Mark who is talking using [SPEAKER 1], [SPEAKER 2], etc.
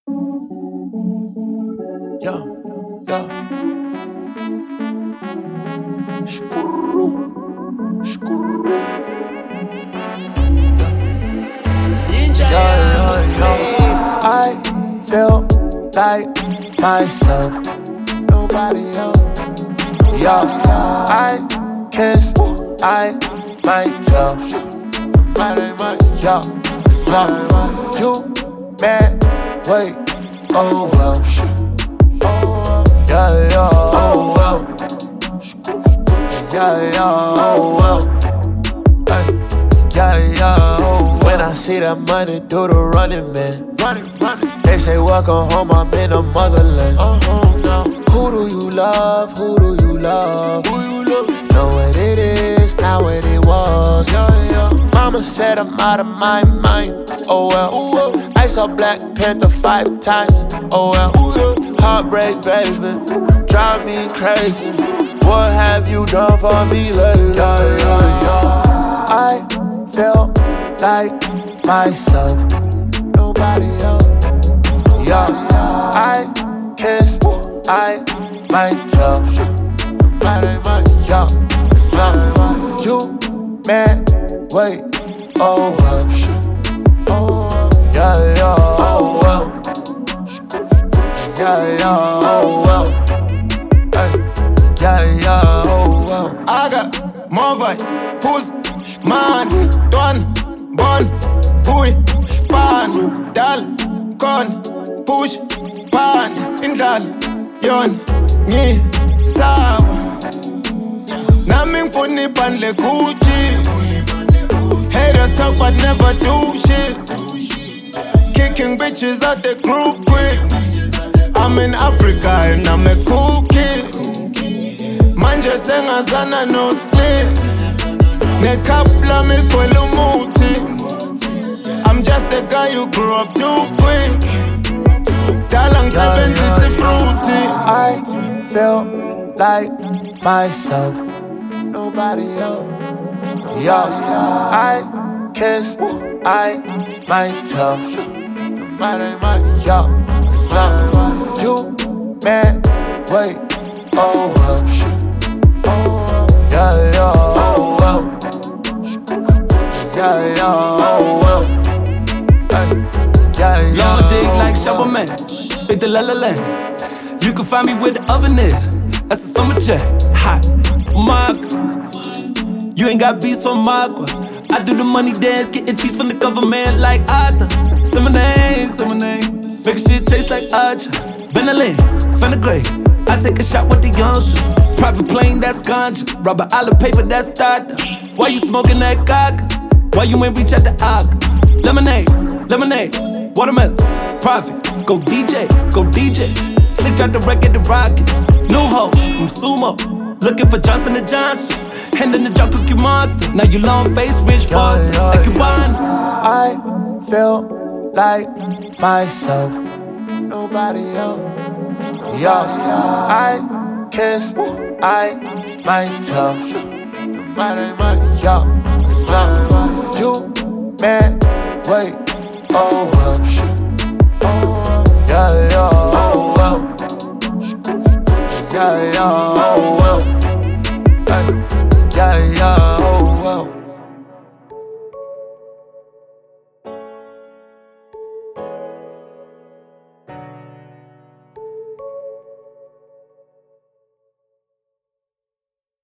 [SPEAKER 1] Yo, yo. Shkuru, shkuru. I feel like myself. Nobody else. Yo, I kiss, I might tell. Yo, you mad? Wait, oh well. Yeah, yeah, oh well. Yeah, yeah, oh well. Ay, yeah, yeah, oh well. When I see that money, do the running, man. They say welcome home, I'm in the motherland. No. Who do you love? Who do you love? Know what it is, not what it was. Mama said I'm out of my mind. Oh well. I saw Black Panther 5 times. Oh well. Heartbreak, baby, drive me crazy. What have you done for me lately? I feel like myself. Nobody else. Yeah, I kiss, I might tell. Yeah, you mad? Wait, oh well. Yeah, yeah, oh well. Yeah, yeah, oh well. Hey, yeah, yeah, oh well.
[SPEAKER 2] I got more vibe, puss, man, done, bon, hui, span, dal, con, push, pan, indal, yon, ni, sawa. Naming funny pan le Gucci. Haters talk but never do shit. Kicking bitches out the group quick. I'm in Africa and I'm a cool kid. Manje senga sana no slip. Ne kapla milkwelu muti. I'm just a guy who grew up too quick. Dalang 70 fruity.
[SPEAKER 1] I feel like myself. Nobody else. Yeah, I kiss, I might tell. Yeah, you mad? Wait, oh well. Yeah, yeah, oh well. Yeah, yeah, oh well. Yeah, yeah.
[SPEAKER 3] Long dig like Shovel Man, straight to La La Land. You can find me where the oven is. That's a summer jet, hot. Mark. You ain't got beats from Magua. I do the money dance, getting cheese from the government like Arthur. Say my name. Make shit taste like Archer. Benelli, Fenner Gray. I take a shot with the youngsters. Private plane, that's ganja. Rubber island paper, that's Dada. Why you smoking that coca? Why you ain't reach out the Aga? Lemonade, watermelon, profit. Go DJ. Slick out the record, the Rockets. New hoes from Sumo. Looking for Johnson & Johnson. Hand in the jar, cookie monster. Now you long face, Rich Foster, like you wine.
[SPEAKER 1] I feel like myself. Nobody else. Yeah, I kiss, I might tell. Yeah, you mad? Wait, oh well.